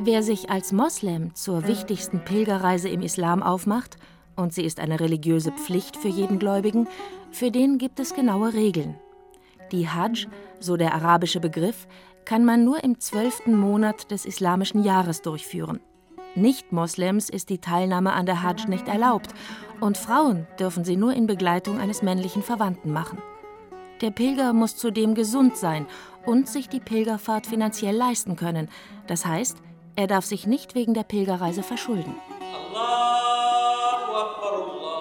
Wer sich als Moslem zur wichtigsten Pilgerreise im Islam aufmacht, und sie ist eine religiöse Pflicht für jeden Gläubigen, für den gibt es genaue Regeln. Die Hajj, so der arabische Begriff, kann man nur im 12. Monat des islamischen Jahres durchführen. Nicht-Moslems ist die Teilnahme an der Hajj nicht erlaubt und Frauen dürfen sie nur in Begleitung eines männlichen Verwandten machen. Der Pilger muss zudem gesund sein und sich die Pilgerfahrt finanziell leisten können. Das heißt, er darf sich nicht wegen der Pilgerreise verschulden. Allahu Akbar,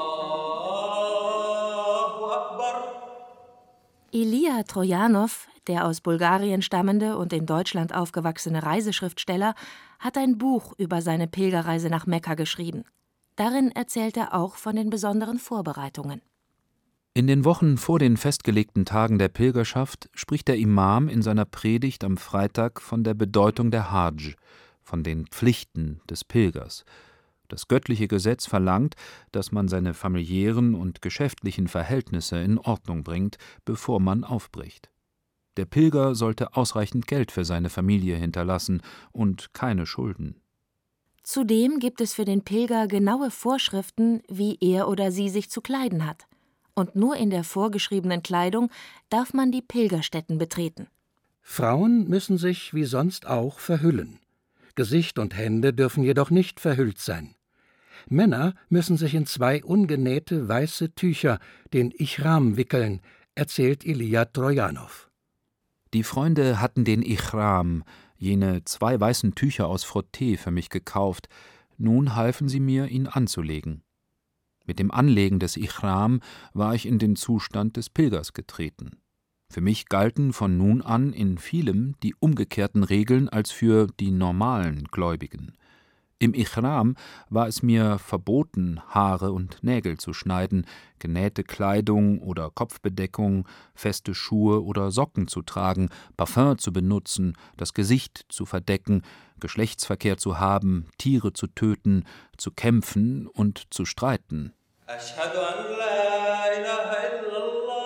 Allahu Akbar. Ilija Trojanow, der aus Bulgarien stammende und in Deutschland aufgewachsene Reiseschriftsteller, hat ein Buch über seine Pilgerreise nach Mekka geschrieben. Darin erzählt er auch von den besonderen Vorbereitungen. In den Wochen vor den festgelegten Tagen der Pilgerschaft spricht der Imam in seiner Predigt am Freitag von der Bedeutung der Hajj, von den Pflichten des Pilgers. Das göttliche Gesetz verlangt, dass man seine familiären und geschäftlichen Verhältnisse in Ordnung bringt, bevor man aufbricht. Der Pilger sollte ausreichend Geld für seine Familie hinterlassen und keine Schulden. Zudem gibt es für den Pilger genaue Vorschriften, wie er oder sie sich zu kleiden hat. Und nur in der vorgeschriebenen Kleidung darf man die Pilgerstätten betreten. Frauen müssen sich wie sonst auch verhüllen. Gesicht und Hände dürfen jedoch nicht verhüllt sein. Männer müssen sich in 2 ungenähte weiße Tücher, den Ihram, wickeln, erzählt Ilija Trojanow. Die Freunde hatten den Ihram, jene 2 weißen Tücher aus Frottee, für mich gekauft. Nun halfen sie mir, ihn anzulegen. Mit dem Anlegen des Ihram war ich in den Zustand des Pilgers getreten. Für mich galten von nun an in vielem die umgekehrten Regeln als für die normalen Gläubigen. Im Ihram war es mir verboten, Haare und Nägel zu schneiden, genähte Kleidung oder Kopfbedeckung, feste Schuhe oder Socken zu tragen, Parfum zu benutzen, das Gesicht zu verdecken, Geschlechtsverkehr zu haben, Tiere zu töten, zu kämpfen und zu streiten. Ashhadu an la ilaha illallah.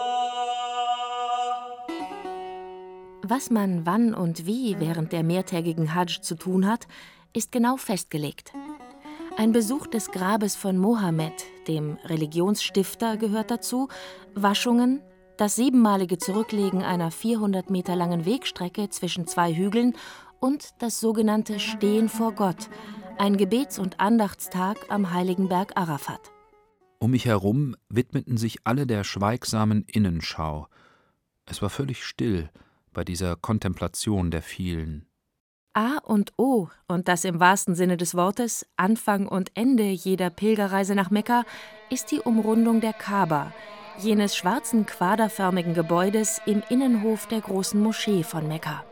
Was man wann und wie während der mehrtägigen Hajj zu tun hat, ist genau festgelegt. Ein Besuch des Grabes von Mohammed, dem Religionsstifter, gehört dazu, Waschungen, das 7-malige Zurücklegen einer 400 Meter langen Wegstrecke zwischen 2 Hügeln und das sogenannte Stehen vor Gott, ein Gebets- und Andachtstag am heiligen Berg Arafat. Um mich herum widmeten sich alle der schweigsamen Innenschau. Es war völlig still bei dieser Kontemplation der vielen. A und O, und das im wahrsten Sinne des Wortes, Anfang und Ende jeder Pilgerreise nach Mekka, ist die Umrundung der Kaaba, jenes schwarzen quaderförmigen Gebäudes im Innenhof der großen Moschee von Mekka.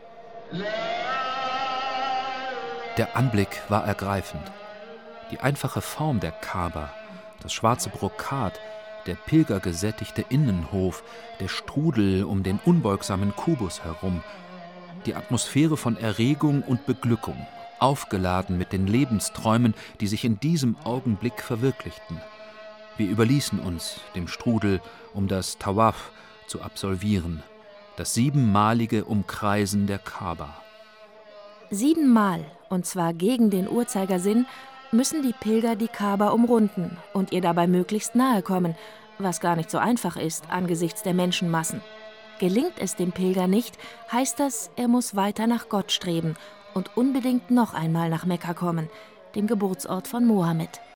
Der Anblick war ergreifend. Die einfache Form der Kaaba, das schwarze Brokat, der pilgergesättigte Innenhof, der Strudel um den unbeugsamen Kubus herum, die Atmosphäre von Erregung und Beglückung, aufgeladen mit den Lebensträumen, die sich in diesem Augenblick verwirklichten. Wir überließen uns dem Strudel, um das Tawaf zu absolvieren, das 7-malige Umkreisen der Kaaba. 7-mal, und zwar gegen den Uhrzeigersinn, müssen die Pilger die Kaaba umrunden und ihr dabei möglichst nahe kommen, was gar nicht so einfach ist angesichts der Menschenmassen. Gelingt es dem Pilger nicht, heißt das, er muss weiter nach Gott streben und unbedingt noch einmal nach Mekka kommen, dem Geburtsort von Mohammed.